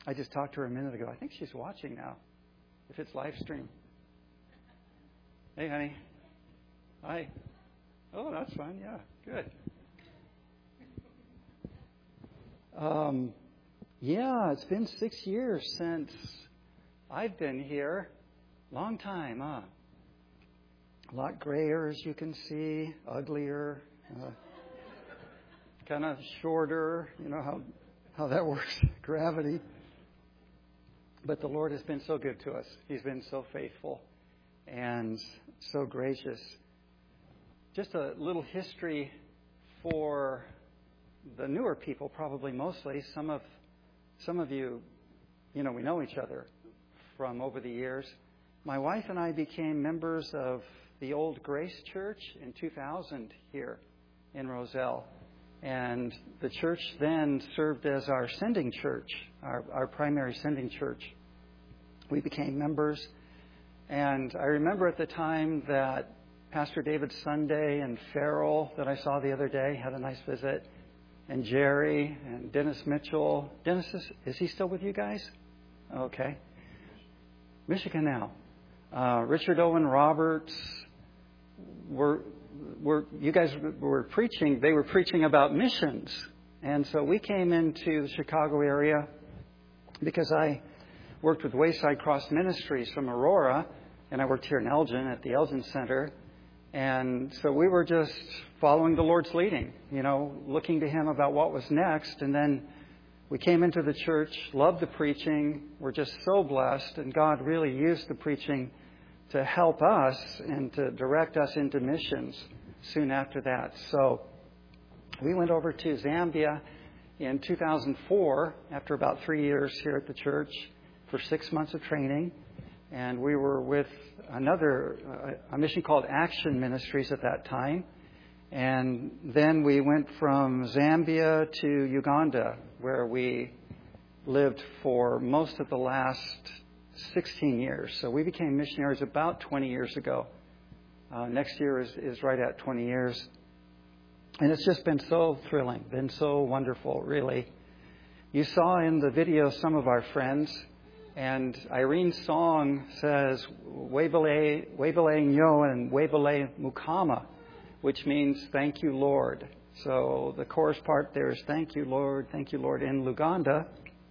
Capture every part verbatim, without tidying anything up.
I just talked to her a minute ago. I think she's watching now, if it's live stream. Hey, honey. Hi. Oh, that's fun. Yeah, good. Um, yeah, it's been six years since I've been here. Long time, huh? A lot grayer, as you can see, uglier, uh, kind of shorter. You know how how that works, gravity. But the Lord has been so good to us. He's been so faithful and so gracious. Just a little history for the newer people, probably mostly. Some of some of you, you know, we know each other from over the years. My wife and I became members of the Old Grace Church in two thousand here in Roselle. And the church then served as our sending church, our, our primary sending church. We became members. And I remember at the time that Pastor David Sunday and Farrell, that I saw the other day, had a nice visit. And Jerry and Dennis Mitchell. Dennis, is, is he still with you guys? Okay. Michigan now. Uh, Richard Owen Roberts were, were, you guys were preaching, they were preaching about missions. And so we came into the Chicago area because I worked with Wayside Cross Ministries from Aurora, and I worked here in Elgin at the Elgin Center. And so we were just following the Lord's leading, you know, looking to Him about what was next. And then we came into the church, loved the preaching. We're just so blessed. And God really used the preaching to help us and to direct us into missions soon after that. So we went over to Zambia in two thousand four, after about three years here at the church, for six months of training. And we were with another, uh, a mission called Action Ministries at that time. And then we went from Zambia to Uganda, where we lived for most of the last sixteen years. So we became missionaries about twenty years ago. Uh, next year is, is right at twenty years. And it's just been so thrilling, been so wonderful, really. You saw in the video some of our friends, and Irene's song says, Webele Nyo and Webele Mukama, which means thank you, Lord. So the chorus part there is thank you, Lord, thank you, Lord, in Luganda.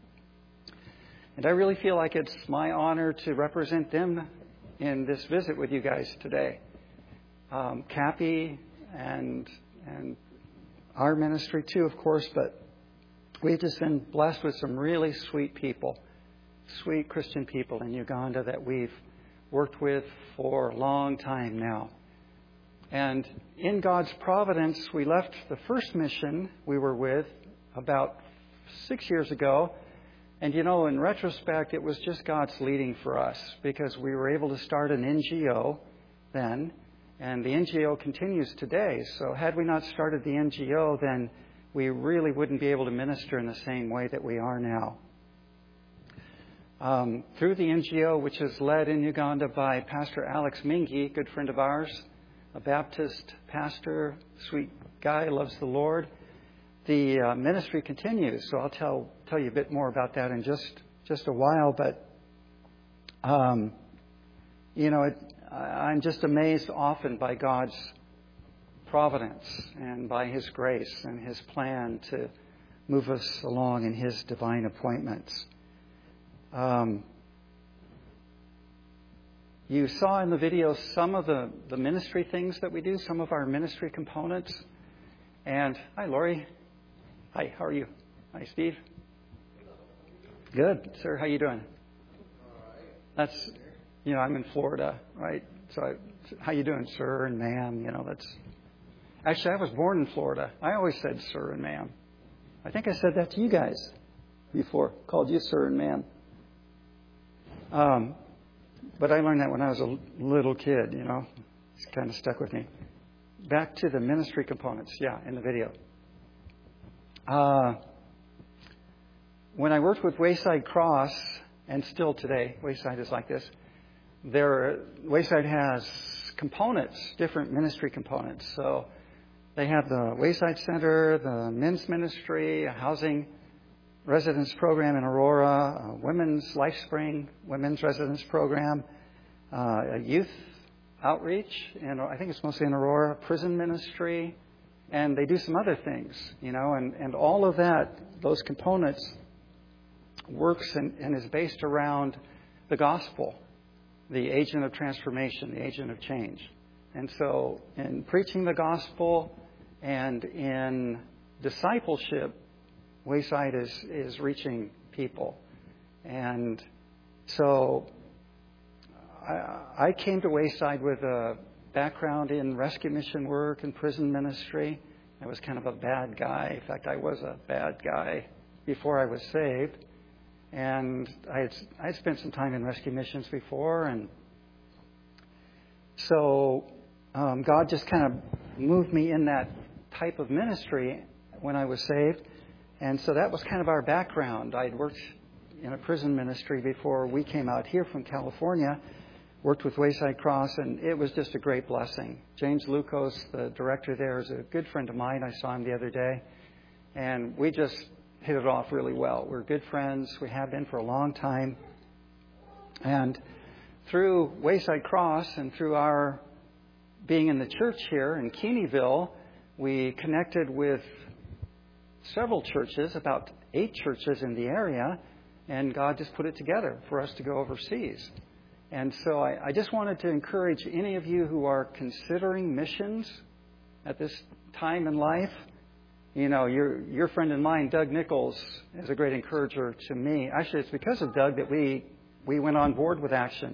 And I really feel like it's my honor to represent them in this visit with you guys today. Um, Cappy and and our ministry too, of course, but we've just been blessed with some really sweet people, sweet Christian people in Uganda that we've worked with for a long time now. And in God's providence, we left the first mission we were with about six years ago. And, you know, in retrospect, it was just God's leading for us because we were able to start an N G O then, and the N G O continues today. So had we not started the N G O, then we really wouldn't be able to minister in the same way that we are now. Um, through the N G O, which is led in Uganda by Pastor Alex Mingi, good friend of ours, a Baptist pastor, sweet guy, loves the Lord. The uh, ministry continues, so I'll tell tell you a bit more about that in just just a while. But um, you know, it, I'm just amazed often by God's providence and by His grace and His plan to move us along in His divine appointments. Um, you saw in the video some of the, the ministry things that we do, some of our ministry components. And hi, Lori. Hi, how are you? Hi, Steve. Good, sir. How you doing? That's, you know, I'm in Florida, right? So, I, how you doing, sir and ma'am? You know, that's actually I was born in Florida. I always said sir and ma'am. I think I said that to you guys before. Called you sir and ma'am. Um, but I learned that when I was a little kid. You know, it's kind of stuck with me. Back to the ministry components. Yeah, in the video. Uh, when I worked with Wayside Cross, and still today, Wayside is like this. There, Wayside has components, different ministry components. So they have the Wayside Center, the men's ministry, a housing residence program in Aurora, a women's LifeSpring women's residence program, uh, a youth outreach, and I think it's mostly in Aurora, prison ministry, and they do some other things, you know, and, and all of that, those components, works and, and is based around the gospel, the agent of transformation, the agent of change. And so in preaching the gospel and in discipleship, Wayside is, is reaching people. And so I, I came to Wayside with a background in rescue mission work and prison ministry. I was kind of a bad guy. In fact, I was a bad guy before I was saved. And I had, I had spent some time in rescue missions before. And so um, God just kind of moved me in that type of ministry when I was saved. And so that was kind of our background. I'd worked in a prison ministry before we came out here from California, worked with Wayside Cross, and it was just a great blessing. James Lucas, the director there, is a good friend of mine. I saw him the other day. And we just hit it off really well. We're good friends. We have been for a long time. And through Wayside Cross and through our being in the church here in Keeneyville, we connected with several churches, about eight churches in the area, and God just put it together for us to go overseas. And so I, I just wanted to encourage any of you who are considering missions at this time in life. You know, your your friend and mine, Doug Nichols, is a great encourager to me. Actually, it's because of Doug that we, we went on board with Action.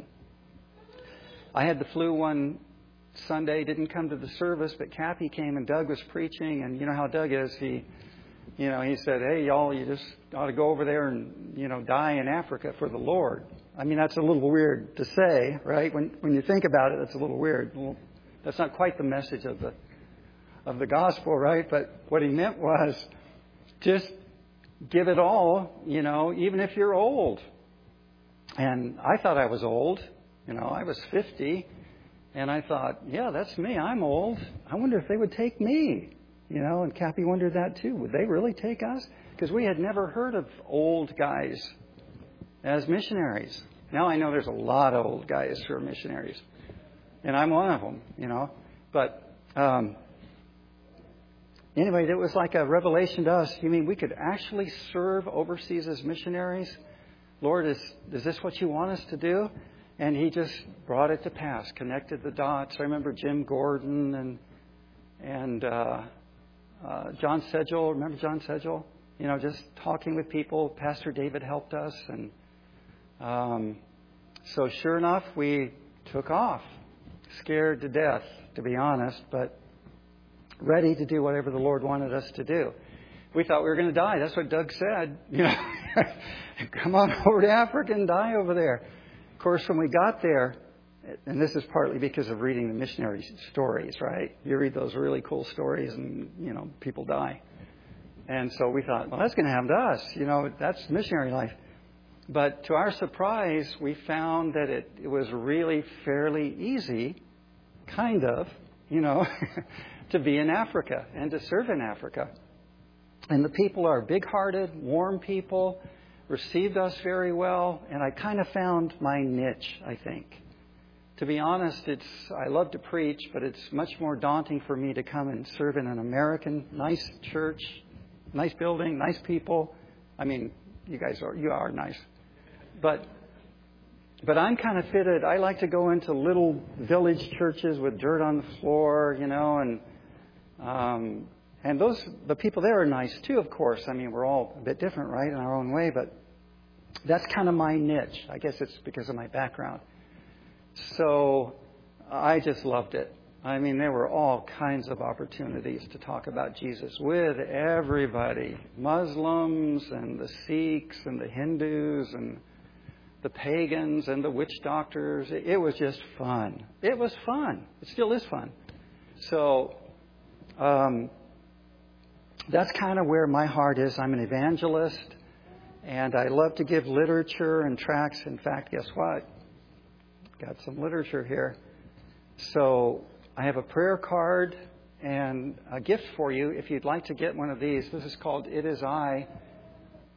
I had the flu one Sunday, didn't come to the service, but Cappy came and Doug was preaching, and you know how Doug is. He You know, he said, hey, y'all, you just ought to go over there and, you know, die in Africa for the Lord. I mean, that's a little weird to say, right? When when you think about it, that's a little weird. Well, that's not quite the message of the of the gospel, right? But what he meant was just give it all, you know, even if you're old. And I thought I was old. You know, I was fifty. And I thought, yeah, that's me. I'm old. I wonder if they would take me. You know, and Cappy wondered that too. Would they really take us? Because we had never heard of old guys as missionaries. Now I know there's a lot of old guys who are missionaries. And I'm one of them, you know. But um, anyway, it was like a revelation to us. You mean we could actually serve overseas as missionaries? Lord, is, is this what you want us to do? And he just brought it to pass, connected the dots. I remember Jim Gordon and and uh, uh, John Sedgel. Remember John Sedgel? You know, just talking with people. Pastor David helped us. And um, so sure enough, we took off. Scared to death, to be honest, but ready to do whatever the Lord wanted us to do. We thought we were going to die. That's what Doug said. You know, come on over to Africa and die over there. Of course, when we got there, and this is partly because of reading the missionary stories, right? You read those really cool stories and, you know, people die. And so we thought, well, that's going to happen to us. You know, that's missionary life. But to our surprise, we found that it, it was really fairly easy, kind of, you know, to be in Africa and to serve in Africa. And the people are big-hearted, warm people, received us very well, and I kind of found my niche, I think. To be honest, it's I love to preach, but it's much more daunting for me to come and serve in an American, nice church, nice building, nice people. I mean, you guys are you are nice. But but I'm kind of fitted. I like to go into little village churches with dirt on the floor, you know, and um And those, the people there are nice too, of course. I mean, we're all a bit different, right, in our own way, but that's kind of my niche. I guess it's because of my background. So I just loved it. I mean, there were all kinds of opportunities to talk about Jesus with everybody. Muslims and the Sikhs and the Hindus and the pagans and the witch doctors. It was just fun. It was fun. It still is fun. So, um, that's kind of where my heart is. I'm an evangelist, and I love to give literature and tracts. In fact, guess what? Got some literature here. So I have a prayer card and a gift for you if you'd like to get one of these. This is called It Is I.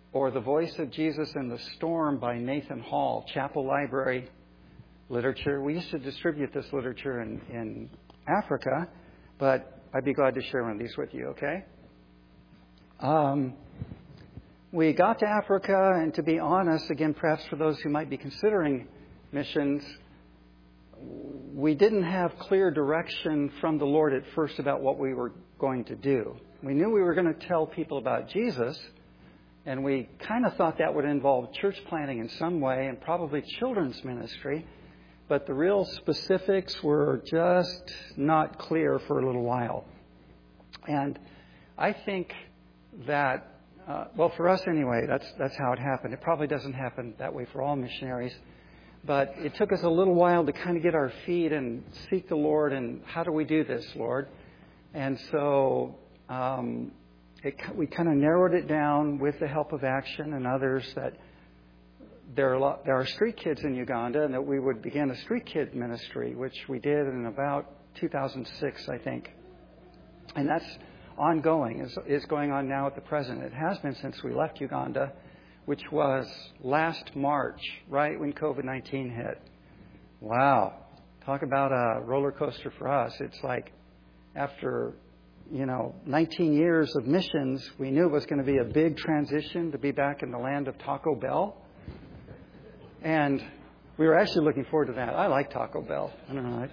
or The Voice of Jesus in the Storm by Nathan Hall, Chapel Library literature. We used to distribute this literature in, in Africa, but I'd be glad to share one of these with you, okay? Um, we got to Africa, and to be honest, again, perhaps for those who might be considering missions, we didn't have clear direction from the Lord at first about what we were going to do. We knew we were going to tell people about Jesus, and we kind of thought that would involve church planting in some way and probably children's ministry, but the real specifics were just not clear for a little while. And I think that, uh, well, for us anyway, that's that's how it happened. It probably doesn't happen that way for all missionaries. But it took us a little while to kind of get our feet and seek the Lord and how do we do this, Lord? And so um, it, we kind of narrowed it down with the help of Action and others that there are, a lot, there are street kids in Uganda and that we would begin a street kid ministry, which we did in about two thousand six, I think. And that's ongoing, is, is going on now at the present. It has been since we left Uganda, which was last March, right when covid nineteen hit. Wow. Talk about a roller coaster for us. It's like after, you know, nineteen years of missions, we knew it was going to be a big transition to be back in the land of Taco Bell. And we were actually looking forward to that. I like Taco Bell. I don't know.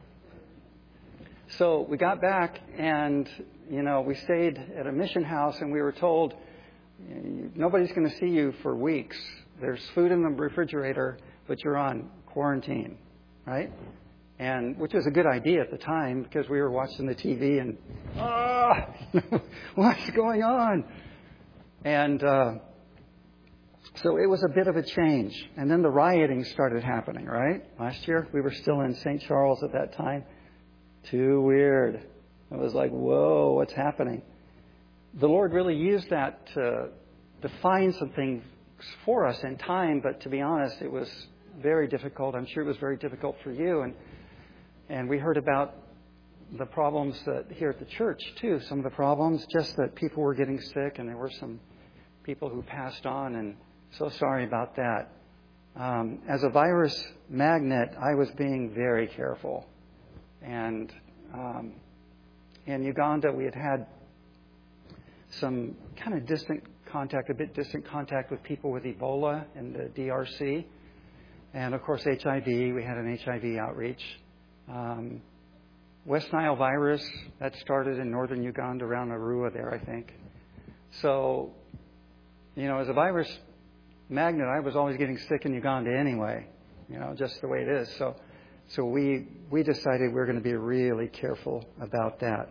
So we got back and, you know, we stayed at a mission house and we were told, nobody's going to see you for weeks. There's food in the refrigerator, but you're on quarantine, right? And which was a good idea at the time because we were watching the T V and, ah, what's going on? And uh, so it was a bit of a change. And then the rioting started happening, right? Last year, we were still in Saint Charles at that time. Too weird. It was like, whoa, what's happening? The Lord really used that to define some things for us in time, but to be honest, it was very difficult. I'm sure it was very difficult for you. And and we heard about the problems that here at the church, too. Some of the problems, just that people were getting sick, and there were some people who passed on, and so sorry about that. Um, as a virus magnet, I was being very careful. And um, in Uganda, we had had some kind of distant contact, a bit distant contact with people with Ebola in the D R C. And, of course, H I V. We had an H I V outreach. Um, West Nile virus, that started in northern Uganda around Arua there, I think. So, you know, as a virus magnet, I was always getting sick in Uganda anyway, you know, just the way it is. So so we, we decided we were going to be really careful about that.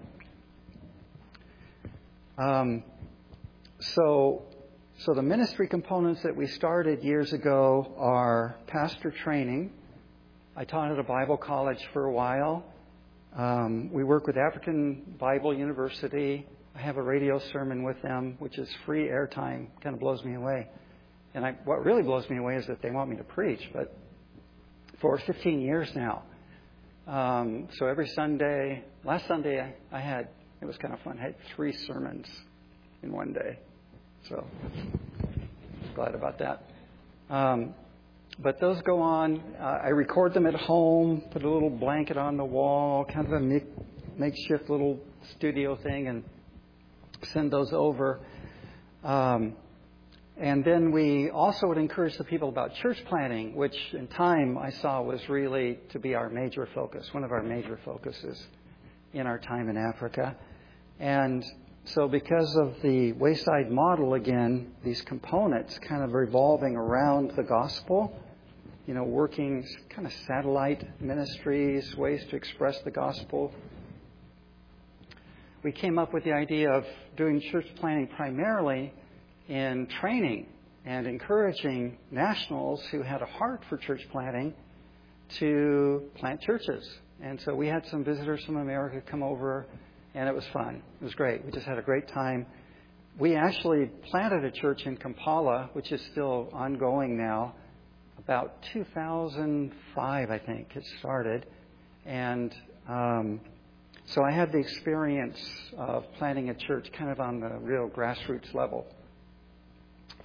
Um, so, so the ministry components that we started years ago are pastor training. I taught at a Bible college for a while. Um, we work with African Bible University. I have a radio sermon with them, which is free airtime. Kind of blows me away. And I, what really blows me away is that they want me to preach, but for fifteen years now. Um, so every Sunday, last Sunday I, I had, it was kind of fun, I had three sermons in one day. So glad about that. Um, but those go on. Uh, I record them at home, put a little blanket on the wall, kind of a make, makeshift little studio thing, and send those over. Um, and then we also would encourage the people about church planting, which in time I saw was really to be our major focus, one of our major focuses in our time in Africa. And so because of the Wayside model, again, these components kind of revolving around the gospel, you know, working kind of satellite ministries, ways to express the gospel, we came up with the idea of doing church planting primarily in training and encouraging nationals who had a heart for church planting to plant churches. And so we had some visitors from America come over, and it was fun. It was great. We just had a great time. We actually planted a church in Kampala, which is still ongoing now. About two thousand five, I think, it started. And um, so I had the experience of planting a church kind of on the real grassroots level.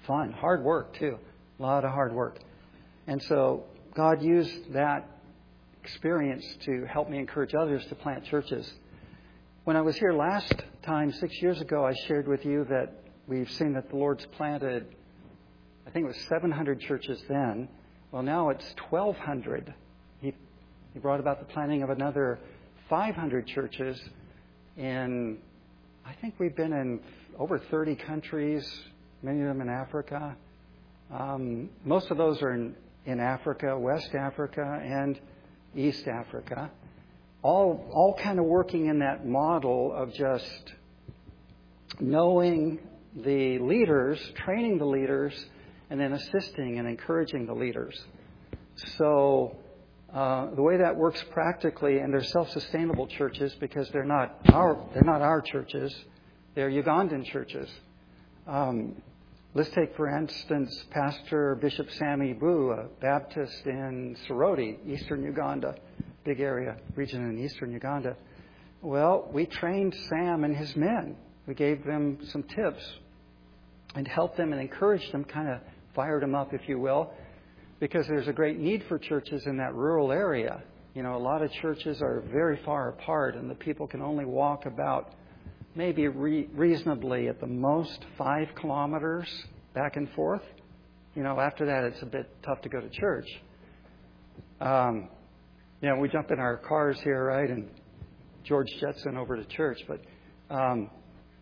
fun. Hard work, too. A lot of hard work. And so God used that experience to help me encourage others to plant churches. When I was here last time, six years ago, I shared with you that we've seen that the Lord's planted, I think it was seven hundred churches then. Well, now it's twelve hundred. He, he brought about the planting of another five hundred churches in, I think we've been in over thirty countries, many of them in Africa. Um, most of those are in, in Africa, West Africa, and East Africa. All, all kind of working in that model of just knowing the leaders, training the leaders, and then assisting and encouraging the leaders. So uh, the way that works practically, and they're self-sustainable churches because they're not our they're not our churches, they're Ugandan churches. Um, let's take, for instance, Pastor Bishop Sammy Boo, a Baptist in Soroti, eastern Uganda, big area, region in eastern Uganda. Well, we trained Sam and his men. We gave them some tips and helped them and encouraged them, kind of fired them up, if you will, because there's a great need for churches in that rural area. You know, a lot of churches are very far apart, and the people can only walk about maybe re- reasonably at the most five kilometers back and forth. You know, after that, it's a bit tough to go to church. Um, you know, we jump in our cars here, right, and George Jetson over to church. But um,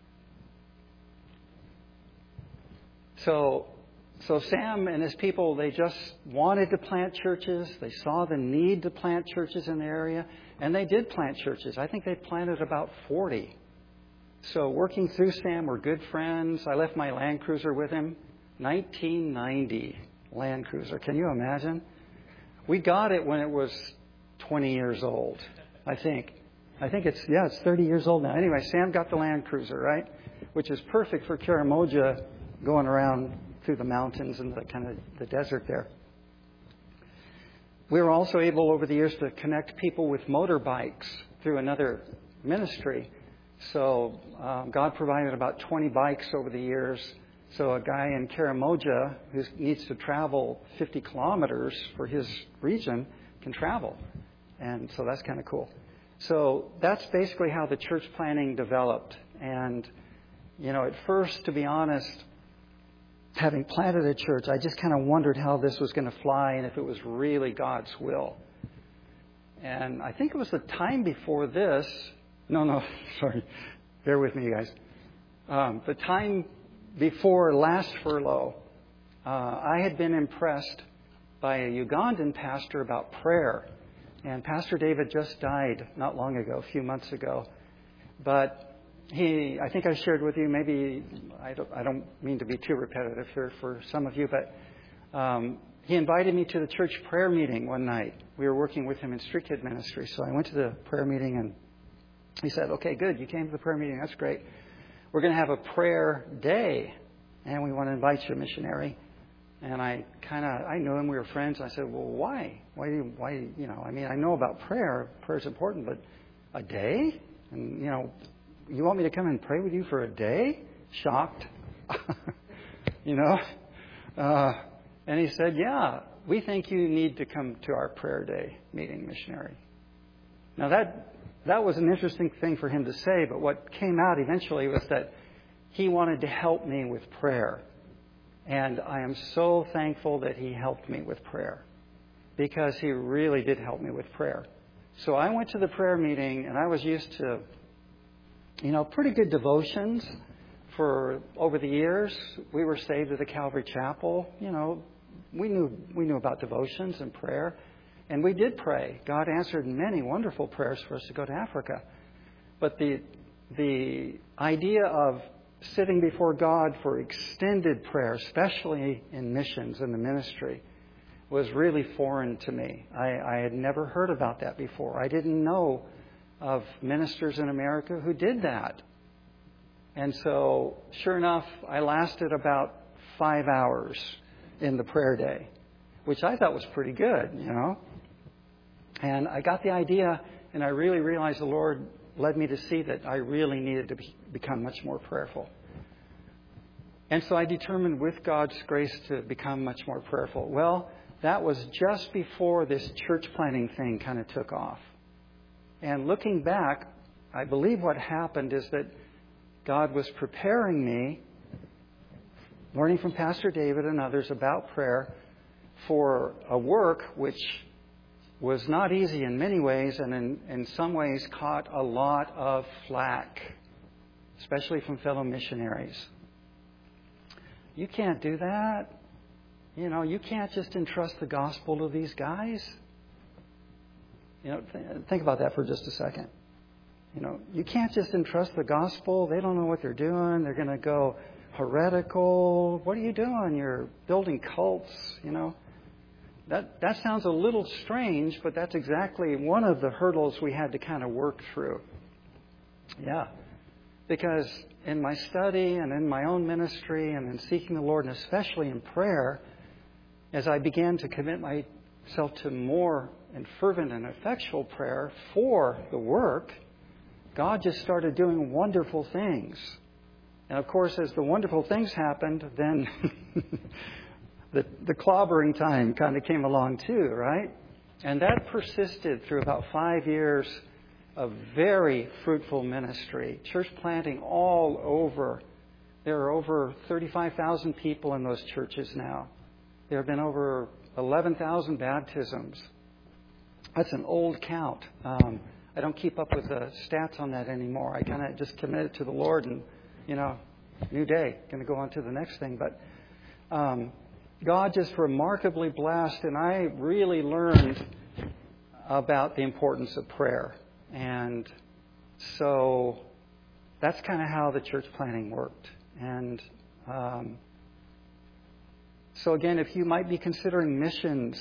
so, so Sam and his people, they just wanted to plant churches. They saw the need to plant churches in the area, and they did plant churches. I think they planted about forty. So working through Sam, we're good friends. I left my Land Cruiser with him. nineteen ninety Land Cruiser. Can you imagine? We got it when it was twenty years old, I think. I think it's, yeah, it's thirty years old now. Anyway, Sam got the Land Cruiser, right? Which is perfect for Karamoja going around through the mountains and the kind of the desert there. We were also able over the years to connect people with motorbikes through another ministry. So um, God provided about twenty bikes over the years. So a guy in Karamoja who needs to travel fifty kilometers for his region can travel. And so that's kind of cool. So that's basically how the church planning developed. And, you know, at first, to be honest, having planted a church, I just kind of wondered how this was going to fly and if it was really God's will. And I think it was the time before this. No, no, sorry. Bear with me, you guys. Um, the time before last furlough, uh, I had been impressed by a Ugandan pastor about prayer. And Pastor David just died not long ago, a few months ago. But he, I think I shared with you, maybe, I don't, I don't mean to be too repetitive here for some of you, but um, he invited me to the church prayer meeting one night. We were working with him in Street Kid Ministry. So I went to the prayer meeting and he said, okay, good, you came to the prayer meeting, that's great. We're going to have a prayer day, and we want to invite you, missionary. And I kind of, I knew him, we were friends. I said, well, why? Why do you, why, you know, I mean, I know about prayer. Prayer's important, but a day? And, you know, you want me to come and pray with you for a day? Shocked. you know? Uh, and he said, yeah, we think you need to come to our prayer day meeting, missionary. Now, that that was an interesting thing for him to say, but what came out eventually was that he wanted to help me with prayer. And I am so thankful that he helped me with prayer, because he really did help me with prayer. So I went to the prayer meeting, and I was used to, you know, pretty good devotions for over the years. We were saved at the Calvary Chapel. You know, we knew we knew about devotions and prayer, and we did pray. God answered many wonderful prayers for us to go to Africa. But the the idea of sitting before God for extended prayer, especially in missions and the ministry, was really foreign to me. I, I had never heard about that before. I didn't know of ministers in America who did that. And so, sure enough, I lasted about five hours in the prayer day, which I thought was pretty good, you know. And I got the idea, and I really realized the Lord led me to see that I really needed to be, become much more prayerful. And so I determined with God's grace to become much more prayerful. Well, that was just before this church planting thing kind of took off. And looking back, I believe what happened is that God was preparing me, learning from Pastor David and others about prayer, for a work which was not easy in many ways and in, in some ways caught a lot of flack, especially from fellow missionaries. You can't do that. You know, you can't just entrust the gospel to these guys. You know, th- think about that for just a second. You know, you can't just entrust the gospel. They don't know what they're doing. They're going to go heretical. What are you doing? You're building cults, you know. That that sounds a little strange, but that's exactly one of the hurdles we had to kind of work through. Yeah. Because in my study and in my own ministry and in seeking the Lord, and especially in prayer, as I began to commit myself to more and fervent and effectual prayer for the work, God just started doing wonderful things. And of course, as the wonderful things happened, then the, the clobbering time kind of came along too, right? And that persisted through about five years of very fruitful ministry. Church planting all over. There are over thirty-five thousand people in those churches now. There have been over eleven thousand baptisms. That's an old count. Um, I don't keep up with the stats on that anymore. I kind of just commit it to the Lord and, you know, new day. Going to go on to the next thing. But um, God just remarkably blessed, and I really learned about the importance of prayer. And so that's kind of how the church planting worked. And um, so again, if you might be considering missions,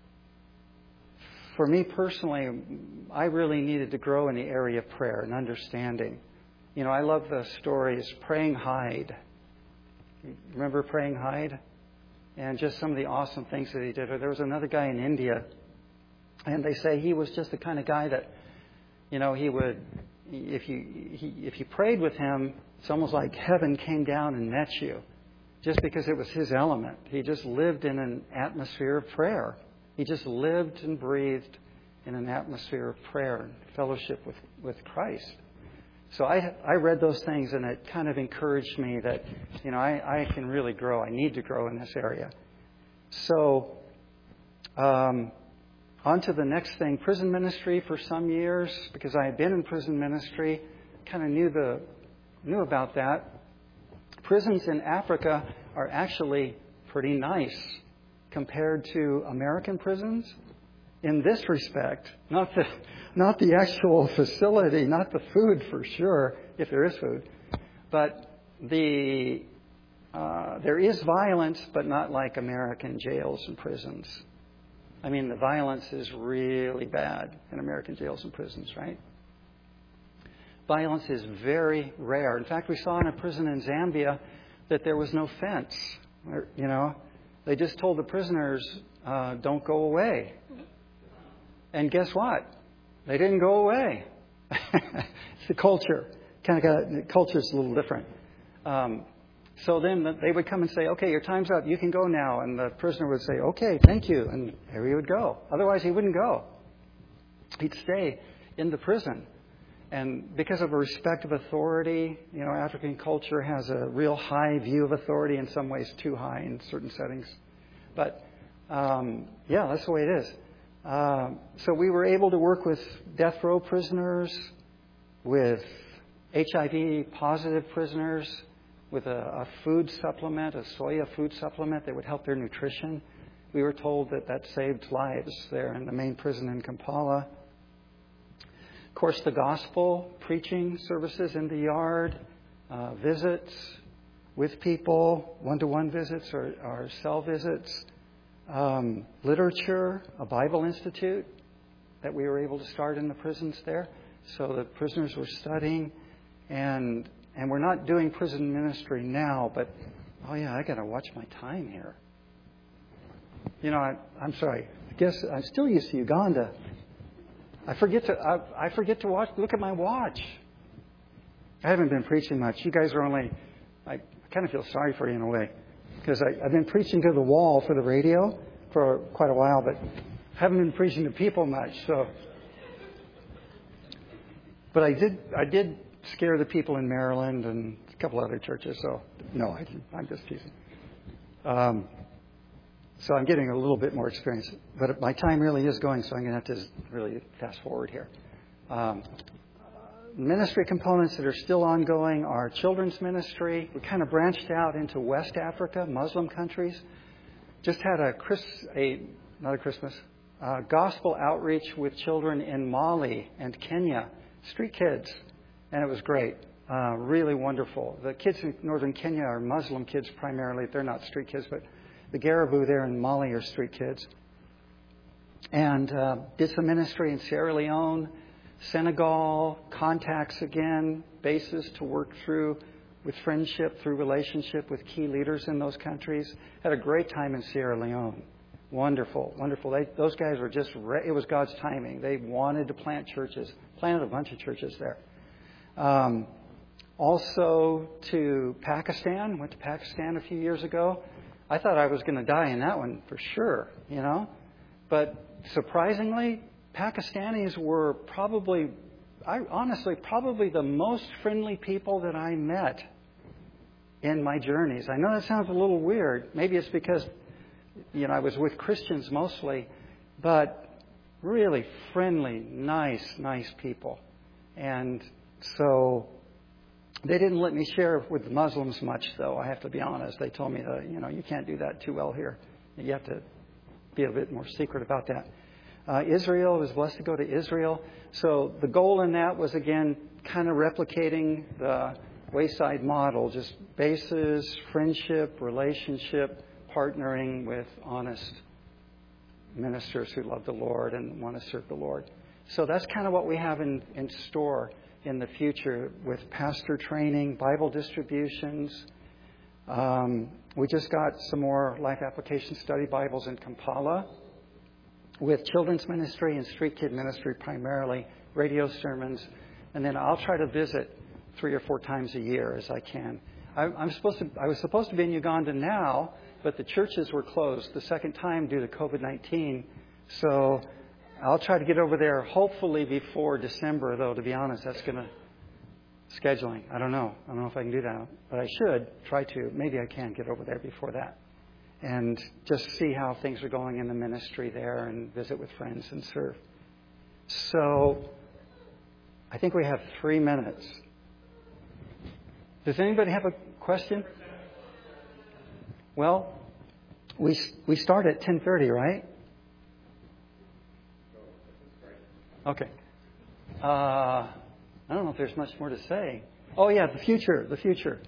for me personally, I really needed to grow in the area of prayer and understanding. You know, I love the stories, Praying Hyde. Remember Praying Hyde? And just some of the awesome things that he did. Or there was another guy in India, and they say he was just the kind of guy that, you know, he would, if you he, if you prayed with him, it's almost like heaven came down and met you, just because it was his element. He just lived in an atmosphere of prayer. He just lived and breathed in an atmosphere of prayer and fellowship with, with Christ. So I I read those things, and it kind of encouraged me that, you know, I, I can really grow. I need to grow in this area. So, um, on to the next thing, prison ministry for some years, because I had been in prison ministry, kind of knew the knew about that. Prisons in Africa are actually pretty nice compared to American prisons in this respect. Not the not the actual facility, not the food for sure, if there is food, but the uh, there is violence, but not like American jails and prisons. I mean, the violence is really bad in American jails and prisons, right? Violence is very rare. In fact, we saw in a prison in Zambia that there was no fence. You know, they just told the prisoners, uh, don't go away. And guess what? They didn't go away. It's the culture. Kind of got, the culture's a little different. Um, So then they would come and say, okay, your time's up. You can go now. And the prisoner would say, okay, thank you. And there he would go. Otherwise, he wouldn't go. He'd stay in the prison. And because of a respect of authority, you know, African culture has a real high view of authority, in some ways too high in certain settings. But, um, yeah, that's the way it is. Uh, so we were able to work with death row prisoners, with H I V positive prisoners, with a, a food supplement, a soya food supplement that would help their nutrition. We were told that that saved lives there in the main prison in Kampala. Of course, the gospel, preaching services in the yard, uh, visits with people, one-to-one visits or, or cell visits, um, literature, a Bible institute that we were able to start in the prisons there. So the prisoners were studying, and And we're not doing prison ministry now, but, oh yeah, I got to watch my time here. You know, I, I'm sorry. I guess I'm still used to Uganda. I forget to I, I forget to watch. Look at my watch. I haven't been preaching much. You guys are only like I kind of feel sorry for you in a way, because I've been preaching to the wall for the radio for quite a while, but haven't been preaching to people much. So, but I did I did scare the people in Maryland and a couple other churches. So no, I didn't. I'm just teasing. Um, so I'm getting a little bit more experience, but my time really is going, so I'm going to have to really fast forward here. Um, ministry components that are still ongoing are children's ministry. We kind of branched out into West Africa, Muslim countries. Just had a Chris, a not a Christmas, uh, gospel outreach with children in Mali and Kenya, street kids, and it was great. Uh, really wonderful. The kids in northern Kenya are Muslim kids primarily. They're not street kids, but the Garibu there in Mali are street kids. And uh, did some ministry in Sierra Leone, Senegal, contacts again, bases to work through with friendship, through relationship with key leaders in those countries. Had a great time in Sierra Leone. Wonderful, wonderful. They, those guys were just, re- it was God's timing. They wanted to plant churches, planted a bunch of churches there. Um, also to Pakistan, went to Pakistan a few years ago. I thought I was going to die in that one for sure, you know. But surprisingly, Pakistanis were probably, I honestly, probably the most friendly people that I met in my journeys. I know that sounds a little weird. Maybe it's because, you know, I was with Christians mostly, but really friendly, nice, nice people. And so they didn't let me share with the Muslims much, though, I have to be honest. They told me, that, you know, you can't do that too well here. You have to be a bit more secret about that. Uh, Israel, I was blessed to go to Israel. So the goal in that was, again, kind of replicating the Wayside model, just bases, friendship, relationship, partnering with honest ministers who love the Lord and want to serve the Lord. So that's kind of what we have in, in store in the future with pastor training, Bible distributions. Um, we just got some more Life Application Study Bibles in Kampala with children's ministry and street kid ministry primarily, radio sermons. And then I'll try to visit three or four times a year as I can. I, I'm supposed to, I was supposed to be in Uganda now, but the churches were closed the second time due to covid nineteen. So I'll try to get over there hopefully before December, though, to be honest. That's going to, scheduling. I don't know. I don't know if I can do that. But I should try to. Maybe I can get over there before that. And just see how things are going in the ministry there and visit with friends and serve. So I think we have three minutes. Does anybody have a question? Well, we we start at ten thirty, right? Okay. Uh, I don't know if there's much more to say. Oh, yeah, the future, the future.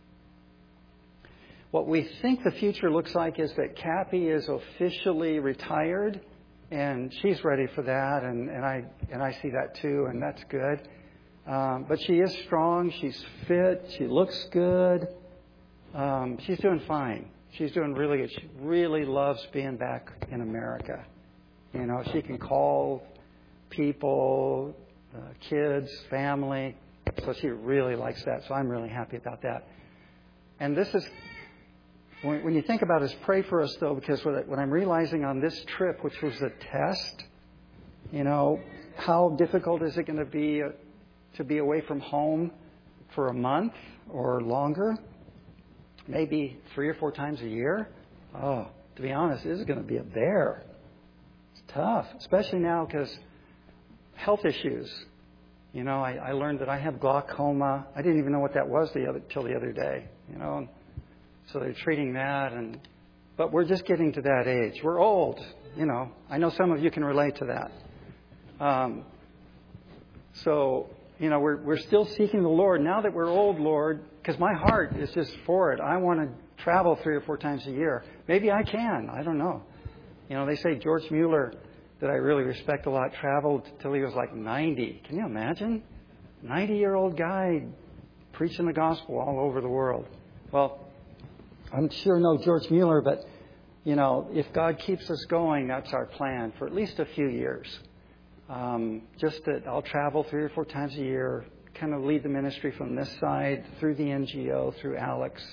What we think the future looks like is that Cappy is officially retired, and she's ready for that, and, and I and I see that too, and that's good. Um, but she is strong. She's fit. She looks good. Um, she's doing fine. She's doing really good. She really loves being back in America. You know, she can call people, uh, kids, family. So she really likes that. So I'm really happy about that. And this is, when, when you think about it, pray for us, though, because what I'm realizing on this trip, which was a test, you know, how difficult is it going to be uh, to be away from home for a month or longer? Maybe three or four times a year? Oh, to be honest, this is going to be a bear. It's tough, especially now because health issues. You know, I, I learned that I have glaucoma. I didn't even know what that was the other, till the other day. You know, so they're treating that, and but we're just getting to that age. We're old. You know, I know some of you can relate to that. Um, so you know, we're we're still seeking the Lord now that we're old, Lord, because my heart is just for it. I want to travel three or four times a year. Maybe I can. I don't know. You know, they say George Mueller, that I really respect a lot, traveled till he was like ninety. Can you imagine? ninety-year-old guy preaching the gospel all over the world. Well, I'm sure no George Mueller, but, you know, if God keeps us going, that's our plan for at least a few years. Um, just that I'll travel three or four times a year, kind of lead the ministry from this side, through the N G O, through Alex,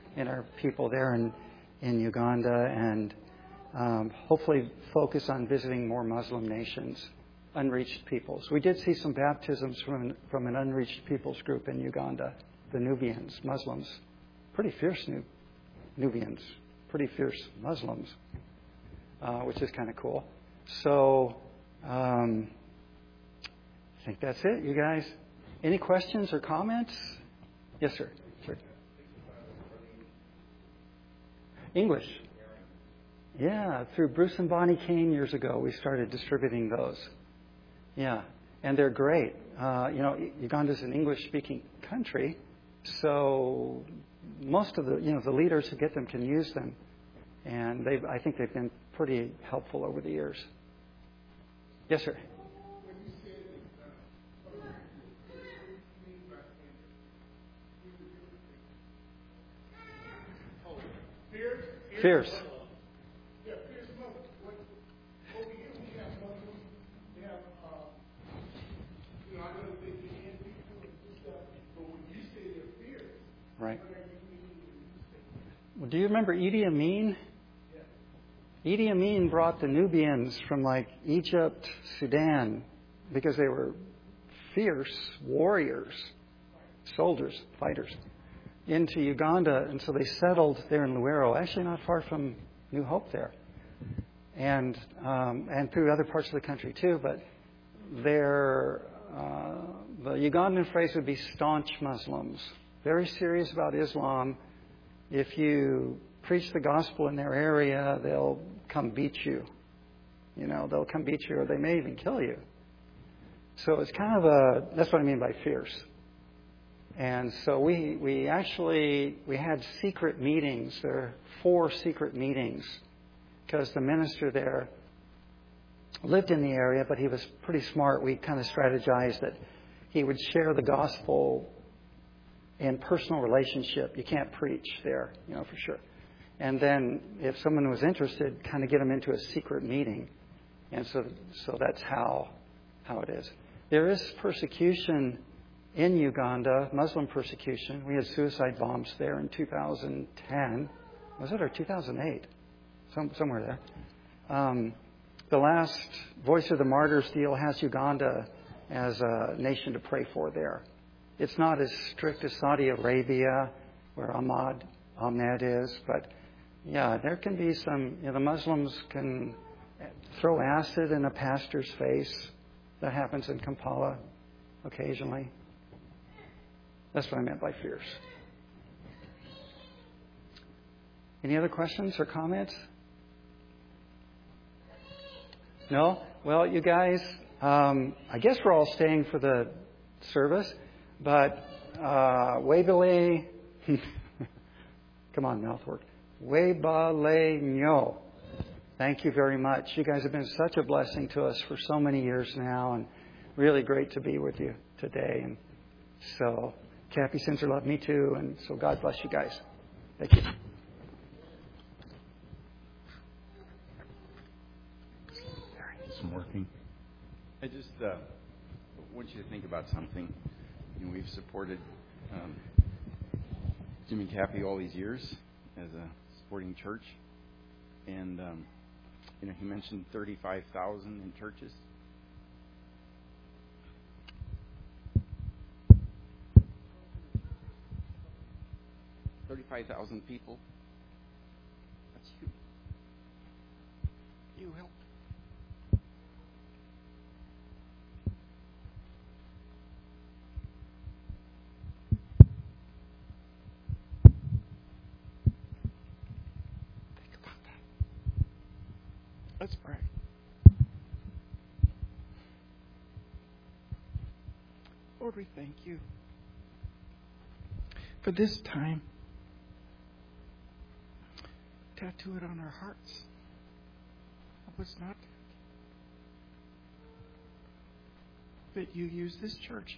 in our people there in, in Uganda, and um, hopefully focus on visiting more Muslim nations, unreached peoples. We did see some baptisms from, from an unreached peoples group in Uganda, the Nubians, Muslims. Pretty fierce Nu- Nubians, pretty fierce Muslims, uh, which is kind of cool. So um, I think that's it, you guys. Any questions or comments? Yes, sir. Sure. English. Yeah, through Bruce and Bonnie Kane years ago, we started distributing those. Yeah, and they're great. Uh, you know, Uganda's an English-speaking country, so most of the you know the leaders who get them can use them, and they I think they've been pretty helpful over the years. Yes, sir. Fierce. Yeah, fierce mother. What over here we have Muslims, we have uh you know, I know they can people and stuff, but when you say they're fierce, Right. what are you meaning when you say Well, do you remember Idi Amin? yeah. Idi Amin brought the Nubians from like Egypt, Sudan, because they were fierce warriors, soldiers, fighters, into Uganda, and so they settled there in Luero, actually not far from New Hope there, and um, and through other parts of the country too. But they're, uh, the Ugandan phrase would be staunch Muslims, very serious about Islam. If you preach the gospel in their area, they'll come beat you. You know, they'll come beat you, or they may even kill you. So it's kind of a, that's what I mean by fierce. And so we we actually, we had secret meetings. There are four secret meetings because the minister there lived in the area, but he was pretty smart. We kind of strategized that he would share the gospel in personal relationship. You can't preach there, you know, for sure. And then if someone was interested, kind of get them into a secret meeting. And so so that's how how it is. There is persecution in Uganda, Muslim persecution. We had suicide bombs there in two thousand ten. Was it, or two thousand eight? Some, somewhere there. Um, the last Voice of the Martyrs deal has Uganda as a nation to pray for there. It's not as strict as Saudi Arabia, where Ahmad Ahmed is, but yeah, there can be some, you know, the Muslims can throw acid in a pastor's face. That happens in Kampala occasionally. That's what I meant by fierce. Any other questions or comments? No? Well, you guys, um, I guess we're all staying for the service, but uh, Webale, come on, mouth work. Webale Nyo. Thank you very much. You guys have been such a blessing to us for so many years now, and really great to be with you today. And so, Cappy sends her love, me too, and so God bless you guys. Thank you. It's working. I just uh, want you to think about something. You know, we've supported um, Jim and Cappy all these years as a supporting church, and um, you know, he mentioned thirty-five thousand in churches. thirty-five thousand people. That's huge. You help. Think about that. Let's pray. Lord, we thank you for this time. Tattoo it on our hearts. Help us not that you use this church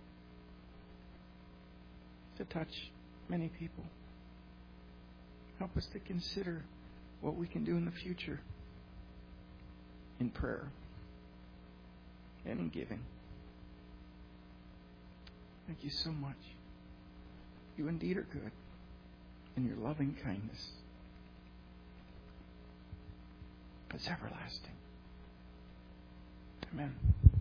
to touch many people. Help us to consider what we can do in the future in prayer and in giving. Thank you so much. You indeed are good. and your loving kindness is everlasting. Amen.